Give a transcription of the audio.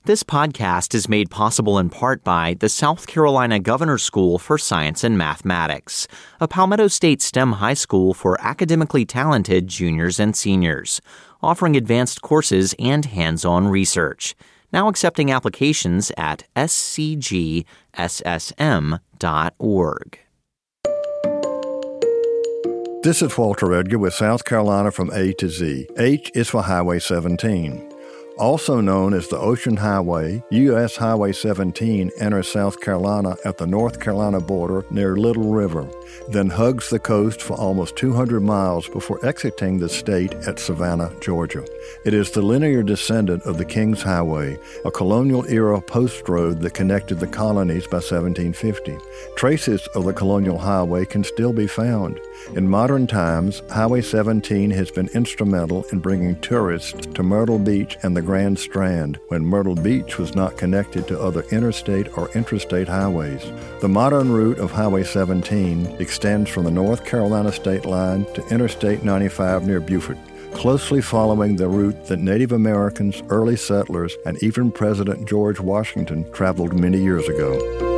This podcast is made possible in part by the South Carolina Governor's School for Science and Mathematics, a Palmetto State STEM high school for academically talented juniors and seniors, offering advanced courses and hands-on research. Now accepting applications at scgssm.org. This is Walter Edgar with South Carolina from A to Z. H is for Highway 17. Also known as the Ocean Highway, U.S. Highway 17 enters South Carolina at the North Carolina border near Little River, then hugs the coast for almost 200 miles before exiting the state at Savannah, Georgia. It is the linear descendant of the Kings Highway, a colonial-era post road that connected the colonies by 1750. Traces of the colonial highway can still be found. In modern times, Highway 17 has been instrumental in bringing tourists to Myrtle Beach and the Grand Strand when Myrtle Beach was not connected to other interstate or intrastate highways. The modern route of Highway 17 extends from the North Carolina state line to Interstate 95 near Beaufort, closely following the route that Native Americans, early settlers, and even President George Washington traveled many years ago.